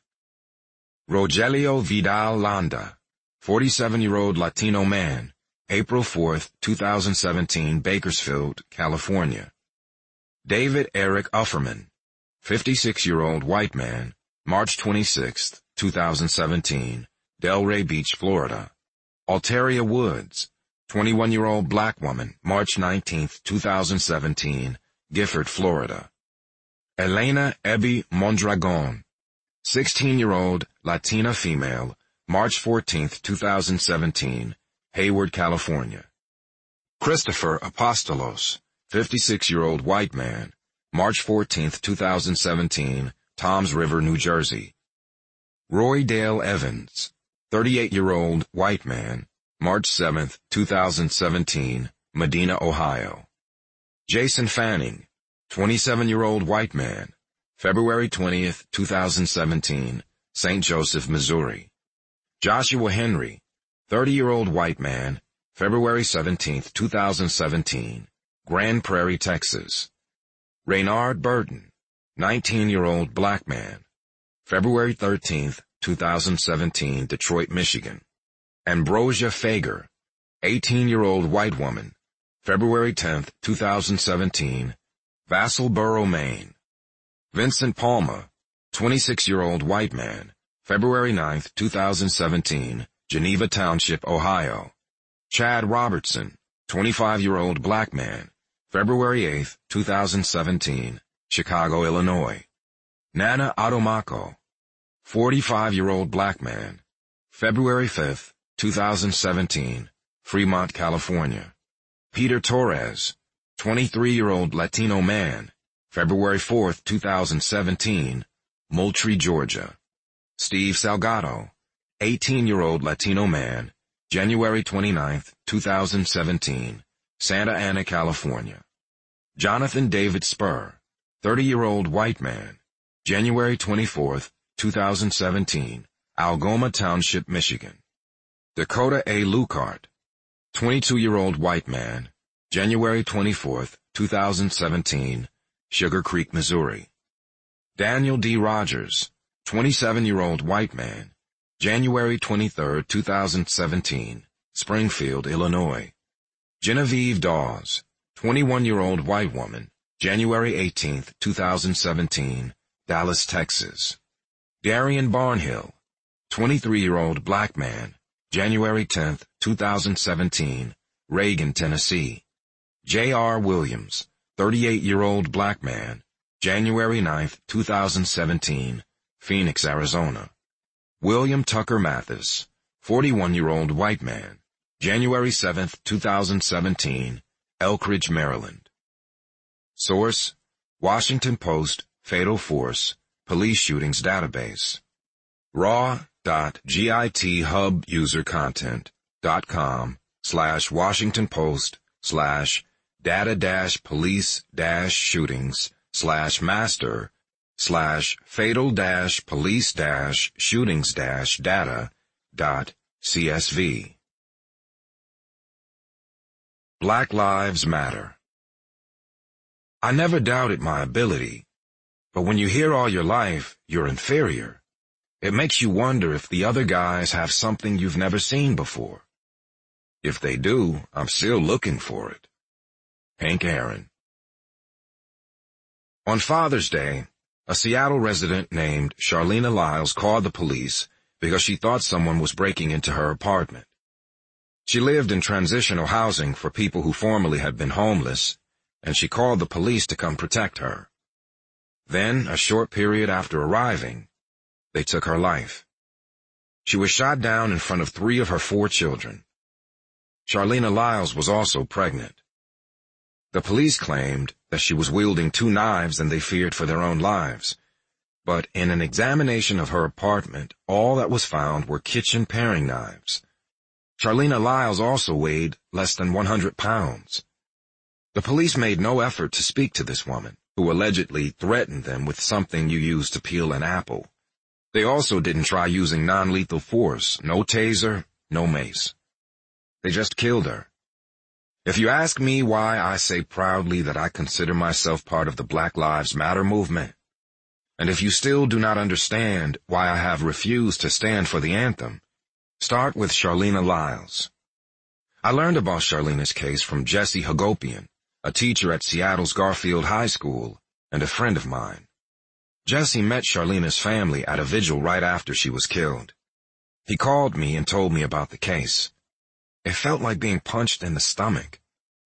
Rogelio Vidal Landa, forty-seven-year-old Latino man, April fourth, two thousand seventeen, Bakersfield, California. David Eric Ufferman, fifty-six-year-old white man, March twenty-sixth, two thousand seventeen, Delray Beach, Florida. Alteria Woods, twenty-one-year-old black woman, March nineteenth, two thousand seventeen, Gifford, Florida. Elena Ebi Mondragon, sixteen-year-old Latina female, March fourteenth, two thousand seventeen, Hayward, California. Christopher Apostolos, fifty-six-year-old white man, March fourteenth, two thousand seventeen, Toms River, New Jersey. Roy Dale Evans, thirty-eight-year-old white man, March seventh, two thousand seventeen, Medina, Ohio. Jason Fanning, twenty-seven-year-old white man, February twentieth, two thousand seventeen, Saint Joseph, Missouri. Joshua Henry, thirty-year-old white man, February seventeenth, two thousand seventeen, Grand Prairie, Texas. Raynard Burton, nineteen-year-old black man, February thirteenth, two thousand seventeen, Detroit, Michigan. Ambrosia Fager, eighteen-year-old white woman, February tenth, two thousand seventeen, Vassalboro, Maine. Vincent Palmer, twenty-six-year-old white man, February ninth, two thousand seventeen, Geneva Township, Ohio. Chad Robertson, twenty-five-year-old black man, February eighth, two thousand seventeen, Chicago, Illinois. Nana Adomako, forty-five-year-old black man, February fifth, two thousand seventeen, Fremont, California. Peter Torres, twenty-three-year-old Latino man, February fourth, two thousand seventeen, Moultrie, Georgia. Steve Salgado, eighteen-year-old Latino man, January twenty-ninth, two thousand seventeen, Santa Ana, California. Jonathan David Spur, thirty-year-old white man, January twenty-fourth, two thousand seventeen, Algoma Township, Michigan. Dakota A. Lucart, twenty-two-year-old white man, January twenty-fourth, two thousand seventeen, Sugar Creek, Missouri. Daniel D. Rogers, twenty-seven-year-old white man, January twenty-third, two thousand seventeen, Springfield, Illinois. Genevieve Dawes, twenty-one-year-old white woman, January eighteenth, two thousand seventeen, Dallas, Texas. Darian Barnhill, twenty-three-year-old black man, January tenth, two thousand seventeen, Reagan, Tennessee. J R. Williams, thirty-eight-year-old black man, January ninth, two thousand seventeen, Phoenix, Arizona. William Tucker Mathis, forty-one-year-old white man, January seventh, two thousand seventeen, Elkridge, Maryland. Source: Washington Post, Fatal Force, Police Shootings Database. raw.github-user-content.com slash Washington Post slash data dash police dash shootings slash master slash fatal dash police dash shootings dash data dot csv. Black Lives Matter. I never doubted my ability, but when you hear all your life you're inferior, it makes you wonder if the other guys have something you've never seen before. If they do, I'm still looking for it. Hank Aaron. On Father's Day, a Seattle resident named Charlena Lyles called the police because she thought someone was breaking into her apartment. She lived in transitional housing for people who formerly had been homeless, and she called the police to come protect her. Then, a short period after arriving, they took her life. She was shot down in front of three of her four children. Charlena Lyles was also pregnant. The police claimed that she was wielding two knives and they feared for their own lives. But in an examination of her apartment, all that was found were kitchen paring knives. Charlena Lyles also weighed less than one hundred pounds. The police made no effort to speak to this woman, who allegedly threatened them with something you use to peel an apple. They also didn't try using non-lethal force, no taser, no mace. They just killed her. If you ask me why I say proudly that I consider myself part of the Black Lives Matter movement, and if you still do not understand why I have refused to stand for the anthem, start with Charlena Lyles. I learned about Charlena's case from Jesse Hagopian, a teacher at Seattle's Garfield High School and a friend of mine. Jesse met Charlena's family at a vigil right after she was killed. He called me and told me about the case. It felt like being punched in the stomach.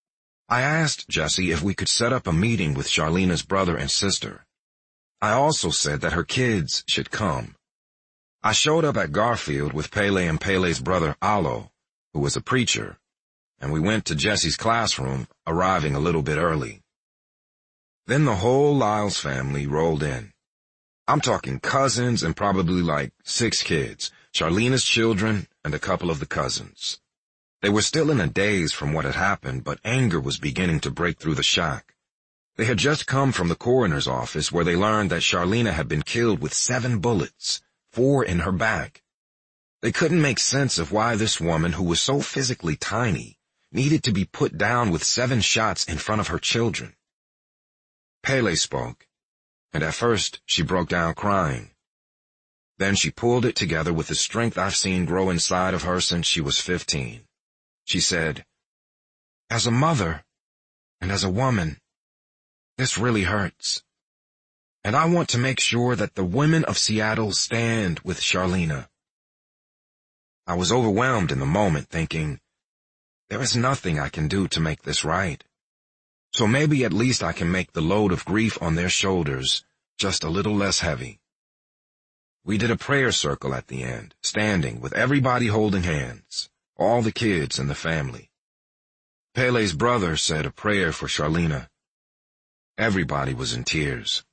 I asked Jesse if we could set up a meeting with Charlena's brother and sister. I also said that her kids should come. I showed up at Garfield with Pele and Pele's brother Alo, who was a preacher, and we went to Jesse's classroom, arriving a little bit early. Then the whole Lyles family rolled in. I'm talking cousins and probably like six kids, Charlena's children and a couple of the cousins. They were still in a daze from what had happened, but anger was beginning to break through the shock. They had just come from the coroner's office where they learned that Charlena had been killed with seven bullets, four in her back. They couldn't make sense of why this woman, who was so physically tiny, needed to be put down with seven shots in front of her children. Pele spoke, and at first she broke down crying. Then she pulled it together with the strength I've seen grow inside of her since she was fifteen. She said, "As a mother, and as a woman, this really hurts. And I want to make sure that the women of Seattle stand with Charlena." I was overwhelmed in the moment, thinking, there is nothing I can do to make this right. So maybe at least I can make the load of grief on their shoulders just a little less heavy. We did a prayer circle at the end, standing with everybody holding hands, all the kids and the family. Pele's brother said a prayer for Charlena. Everybody was in tears.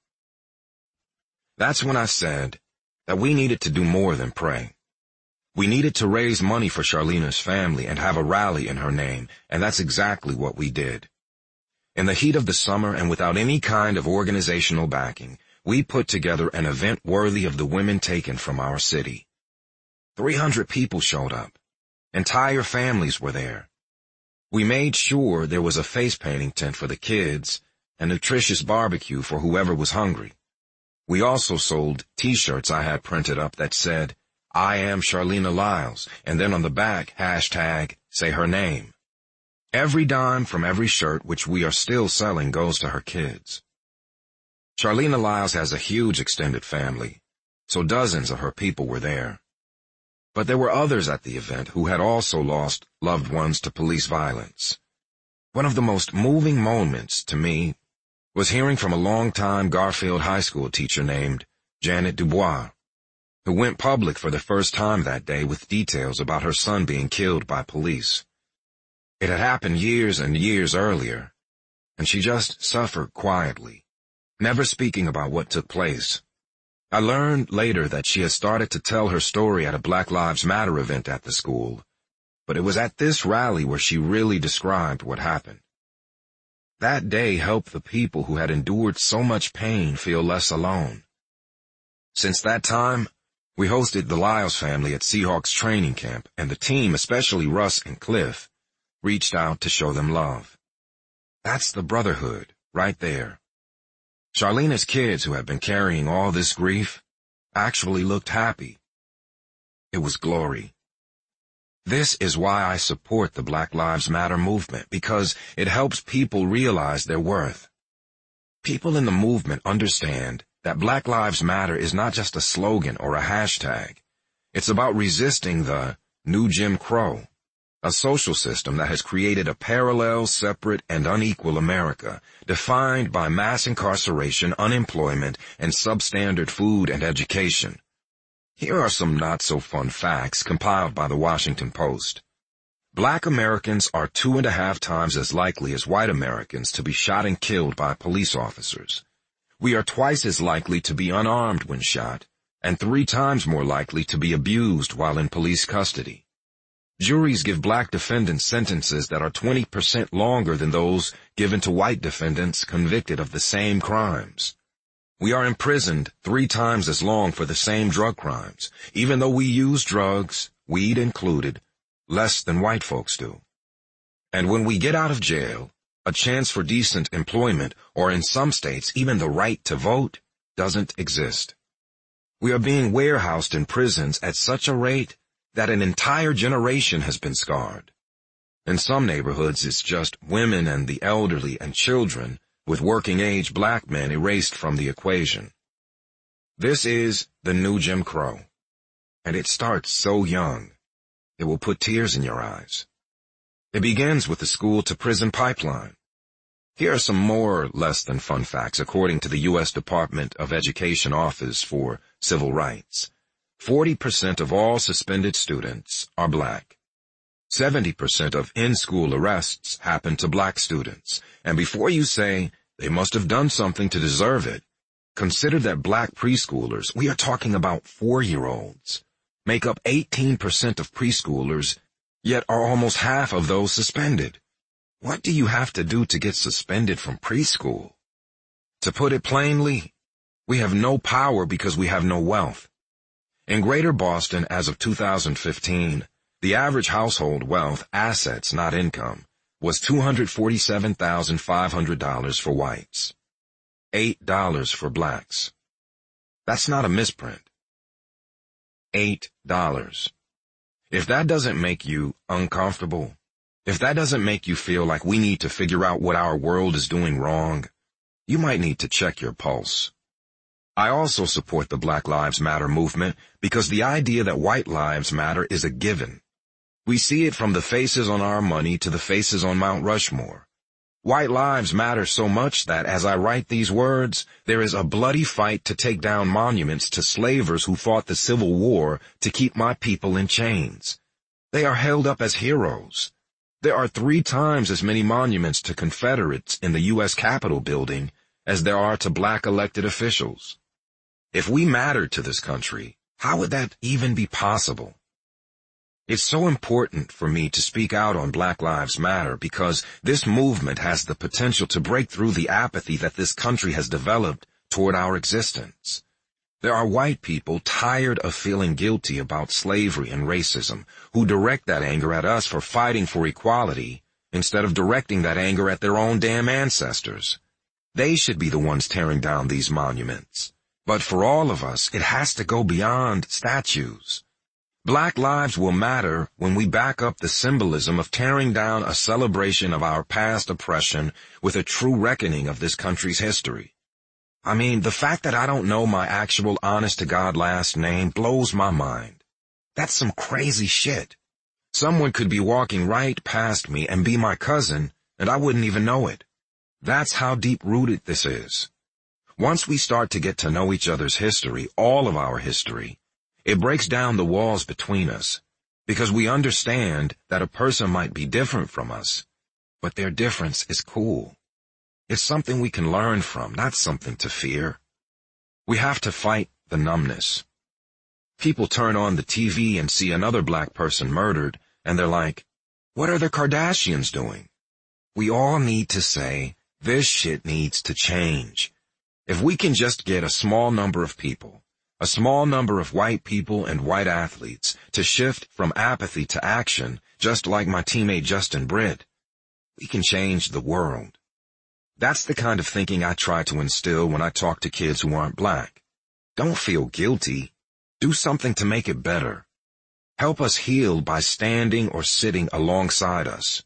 That's when I said that we needed to do more than pray. We needed to raise money for Charlena's family and have a rally in her name, and that's exactly what we did. In the heat of the summer and without any kind of organizational backing, we put together an event worthy of the women taken from our city. Three hundred people showed up. Entire families were there. We made sure there was a face painting tent for the kids and nutritious barbecue for whoever was hungry. We also sold t-shirts I had printed up that said, "I am Charlena Lyles," and then on the back, hashtag, say her name. Every dime from every shirt, which we are still selling, goes to her kids. Charlena Lyles has a huge extended family, so dozens of her people were there. But there were others at the event who had also lost loved ones to police violence. One of the most moving moments to me was hearing from a longtime Garfield High School teacher named Janet Dubois, who went public for the first time that day with details about her son being killed by police. It had happened years and years earlier, and she just suffered quietly, never speaking about what took place. I learned later that she had started to tell her story at a Black Lives Matter event at the school, but it was at this rally where she really described what happened. That day helped the people who had endured so much pain feel less alone. Since that time, we hosted the Lyles family at Seahawks training camp, and the team, especially Russ and Cliff, reached out to show them love. That's the brotherhood, right there. Charlena's kids, who had been carrying all this grief, actually looked happy. It was glory. This is why I support the Black Lives Matter movement, because it helps people realize their worth. People in the movement understand that Black Lives Matter is not just a slogan or a hashtag. It's about resisting the new Jim Crow, a social system that has created a parallel, separate, and unequal America, defined by mass incarceration, unemployment, and substandard food and education. Here are some not-so-fun facts compiled by the Washington Post. Black Americans are two and a half times as likely as white Americans to be shot and killed by police officers. We are twice as likely to be unarmed when shot, and three times more likely to be abused while in police custody. Juries give black defendants sentences that are twenty percent longer than those given to white defendants convicted of the same crimes. We are imprisoned three times as long for the same drug crimes, even though we use drugs, weed included, less than white folks do. And when we get out of jail, a chance for decent employment, or in some states, even the right to vote, doesn't exist. We are being warehoused in prisons at such a rate that an entire generation has been scarred. In some neighborhoods, it's just women and the elderly and children, with working-age black men erased from the equation. This is the new Jim Crow, and it starts so young, it will put tears in your eyes. It begins with the school-to-prison pipeline. Here are some more or less than fun facts according to the U S Department of Education Office for Civil Rights. forty percent of all suspended students are black. seventy percent of in-school arrests happen to black students. And before you say, they must have done something to deserve it, consider that black preschoolers, we are talking about four-year-olds, make up eighteen percent of preschoolers, yet are almost half of those suspended. What do you have to do to get suspended from preschool? To put it plainly, we have no power because we have no wealth. In Greater Boston, as of two thousand fifteen, the average household wealth, assets, not income, was two hundred forty-seven thousand five hundred dollars for whites, eight dollars for blacks. That's not a misprint. eight dollars. If that doesn't make you uncomfortable, if that doesn't make you feel like we need to figure out what our world is doing wrong, you might need to check your pulse. I also support the Black Lives Matter movement because the idea that white lives matter is a given. We see it from the faces on our money to the faces on Mount Rushmore. White lives matter so much that, as I write these words, there is a bloody fight to take down monuments to slavers who fought the Civil War to keep my people in chains. They are held up as heroes. There are three times as many monuments to Confederates in the U S Capitol building as there are to black elected officials. If we mattered to this country, how would that even be possible? It's so important for me to speak out on Black Lives Matter because this movement has the potential to break through the apathy that this country has developed toward our existence. There are white people tired of feeling guilty about slavery and racism who direct that anger at us for fighting for equality instead of directing that anger at their own damn ancestors. They should be the ones tearing down these monuments. But for all of us, it has to go beyond statues. Black lives will matter when we back up the symbolism of tearing down a celebration of our past oppression with a true reckoning of this country's history. I mean, the fact that I don't know my actual honest-to-God last name blows my mind. That's some crazy shit. Someone could be walking right past me and be my cousin, and I wouldn't even know it. That's how deep-rooted this is. Once we start to get to know each other's history, all of our history, it breaks down the walls between us, because we understand that a person might be different from us, but their difference is cool. It's something we can learn from, not something to fear. We have to fight the numbness. People turn on the T V and see another black person murdered, and they're like, what are the Kardashians doing? We all need to say, this shit needs to change. If we can just get a small number of people, a small number of white people and white athletes, to shift from apathy to action, just like my teammate Justin Britt, we can change the world. That's the kind of thinking I try to instill when I talk to kids who aren't black. Don't feel guilty. Do something to make it better. Help us heal by standing or sitting alongside us.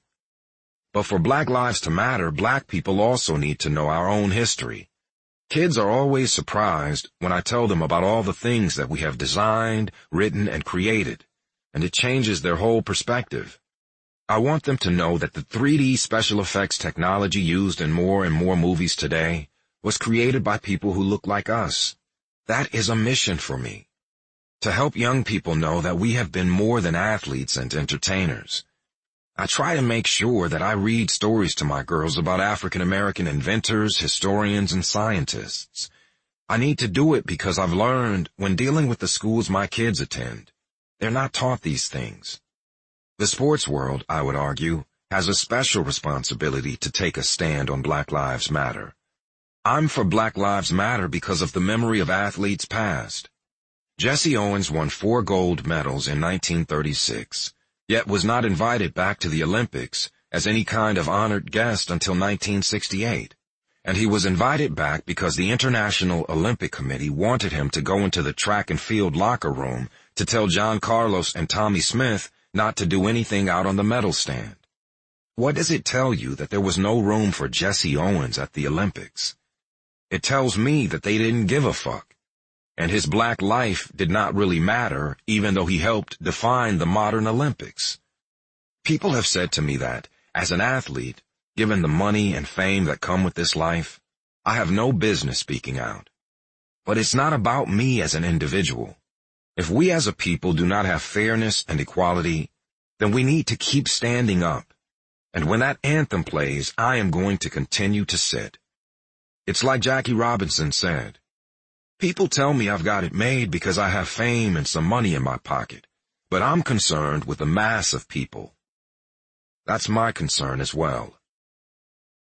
But for Black Lives to matter, black people also need to know our own history. Kids are always surprised when I tell them about all the things that we have designed, written, and created, and it changes their whole perspective. I want them to know that the three D special effects technology used in more and more movies today was created by people who look like us. That is a mission for me. To help young people know that we have been more than athletes and entertainers. I try to make sure that I read stories to my girls about African American inventors, historians, and scientists. I need to do it because I've learned, when dealing with the schools my kids attend, they're not taught these things. The sports world, I would argue, has a special responsibility to take a stand on Black Lives Matter. I'm for Black Lives Matter because of the memory of athletes past. Jesse Owens won four gold medals in nineteen thirty-six. Yet was not invited back to the Olympics as any kind of honored guest until nineteen sixty-eight. And he was invited back because the International Olympic Committee wanted him to go into the track and field locker room to tell John Carlos and Tommy Smith not to do anything out on the medal stand. What does it tell you that there was no room for Jesse Owens at the Olympics? It tells me that they didn't give a fuck. And his black life did not really matter, even though he helped define the modern Olympics. People have said to me that, as an athlete, given the money and fame that come with this life, I have no business speaking out. But it's not about me as an individual. If we as a people do not have fairness and equality, then we need to keep standing up. And when that anthem plays, I am going to continue to sit. It's like Jackie Robinson said, people tell me I've got it made because I have fame and some money in my pocket, but I'm concerned with the mass of people. That's my concern as well.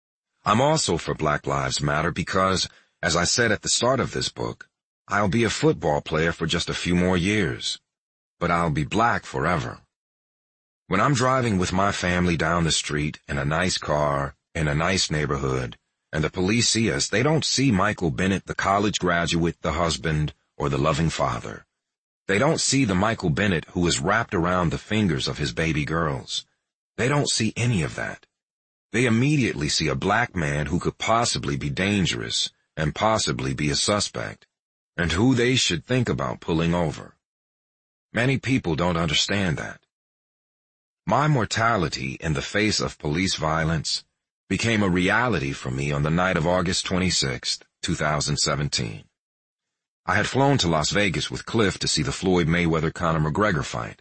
I'm also for Black Lives Matter because, as I said at the start of this book, I'll be a football player for just a few more years, but I'll be black forever. When I'm driving with my family down the street in a nice car, in a nice neighborhood, and the police see us, they don't see Michael Bennett, the college graduate, the husband, or the loving father. They don't see the Michael Bennett who is wrapped around the fingers of his baby girls. They don't see any of that. They immediately see a black man who could possibly be dangerous and possibly be a suspect, and who they should think about pulling over. Many people don't understand that. My mortality in the face of police violence became a reality for me on the night of August twenty-sixth, two thousand seventeen. I had flown to Las Vegas with Cliff to see the Floyd Mayweather-Conor McGregor fight.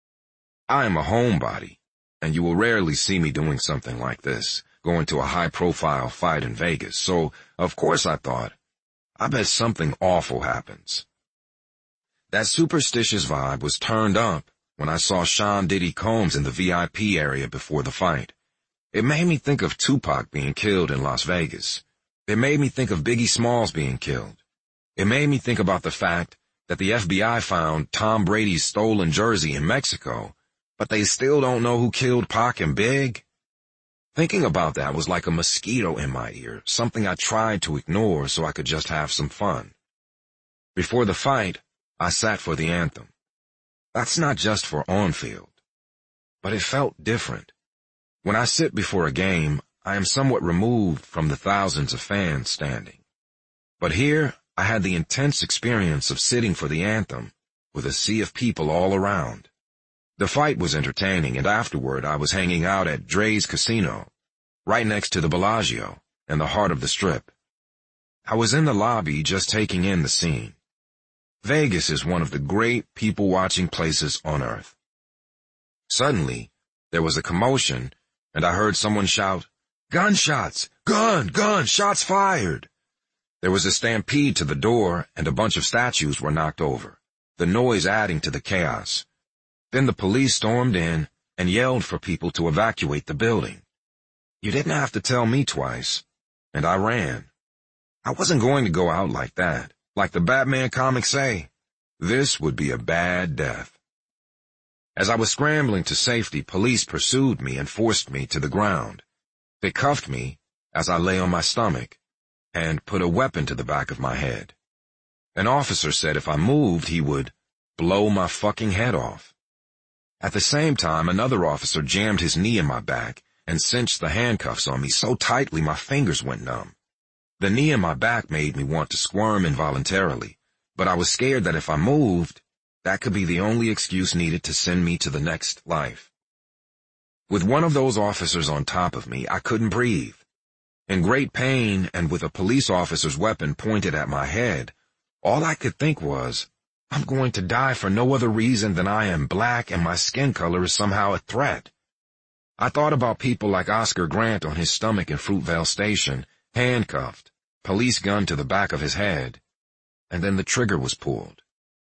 I am a homebody, and you will rarely see me doing something like this, going to a high-profile fight in Vegas, so, of course I thought, I bet something awful happens. That superstitious vibe was turned up when I saw Sean Diddy Combs in the V I P area before the fight. It made me think of Tupac being killed in Las Vegas. It made me think of Biggie Smalls being killed. It made me think about the fact that the F B I found Tom Brady's stolen jersey in Mexico, but they still don't know who killed Pac and Big. Thinking about that was like a mosquito in my ear, something I tried to ignore so I could just have some fun. Before the fight, I sat for the anthem. That's not just for on-field. But it felt different. When I sit before a game, I am somewhat removed from the thousands of fans standing. But here, I had the intense experience of sitting for the anthem with a sea of people all around. The fight was entertaining, and afterward I was hanging out at Dre's Casino, right next to the Bellagio, in the heart of the Strip. I was in the lobby just taking in the scene. Vegas is one of the great people-watching places on earth. Suddenly, there was a commotion, and I heard someone shout, "Gunshots! Gun! Gun! Shots fired!" There was a stampede to the door, and a bunch of statues were knocked over, the noise adding to the chaos. Then the police stormed in and yelled for people to evacuate the building. You didn't have to tell me twice, and I ran. I wasn't going to go out like that. Like the Batman comics say, this would be a bad death. As I was scrambling to safety, police pursued me and forced me to the ground. They cuffed me as I lay on my stomach and put a weapon to the back of my head. An officer said if I moved, he would blow my fucking head off. At the same time, another officer jammed his knee in my back and cinched the handcuffs on me so tightly my fingers went numb. The knee in my back made me want to squirm involuntarily, but I was scared that if I moved, that could be the only excuse needed to send me to the next life. With one of those officers on top of me, I couldn't breathe. In great pain and with a police officer's weapon pointed at my head, all I could think was, I'm going to die for no other reason than I am black and my skin color is somehow a threat. I thought about people like Oscar Grant on his stomach in Fruitvale Station, handcuffed, police gun to the back of his head, and then the trigger was pulled.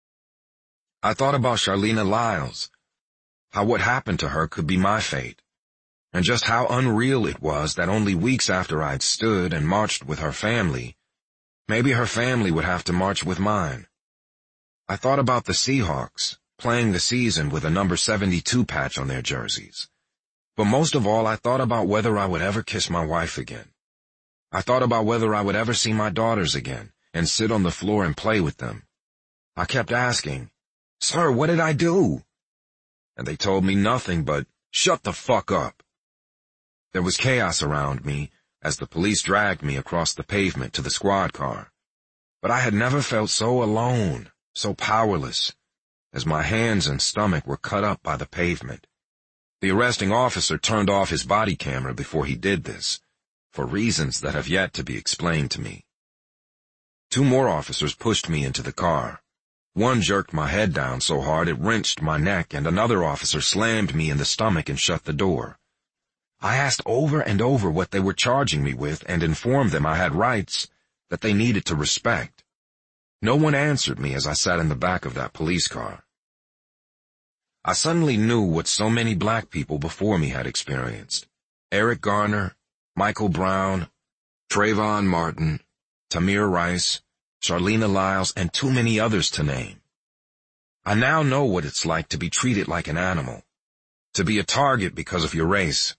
I thought about Charlena Lyles, how what happened to her could be my fate, and just how unreal it was that only weeks after I'd stood and marched with her family, maybe her family would have to march with mine. I thought about the Seahawks, playing the season with a number seventy-two patch on their jerseys. But most of all, I thought about whether I would ever kiss my wife again. I thought about whether I would ever see my daughters again and sit on the floor and play with them. I kept asking, "Sir, what did I do?" And they told me nothing but, "Shut the fuck up." There was chaos around me as the police dragged me across the pavement to the squad car. But I had never felt so alone, so powerless, as my hands and stomach were cut up by the pavement. The arresting officer turned off his body camera before he did this, for reasons that have yet to be explained to me. Two more officers pushed me into the car. One jerked my head down so hard it wrenched my neck, and another officer slammed me in the stomach and shut the door. I asked over and over what they were charging me with and informed them I had rights that they needed to respect. No one answered me as I sat in the back of that police car. I suddenly knew what so many black people before me had experienced. Eric Garner, Michael Brown, Trayvon Martin, Tamir Rice, Charlena Lyles, and too many others to name. I now know what it's like to be treated like an animal, to be a target because of your race,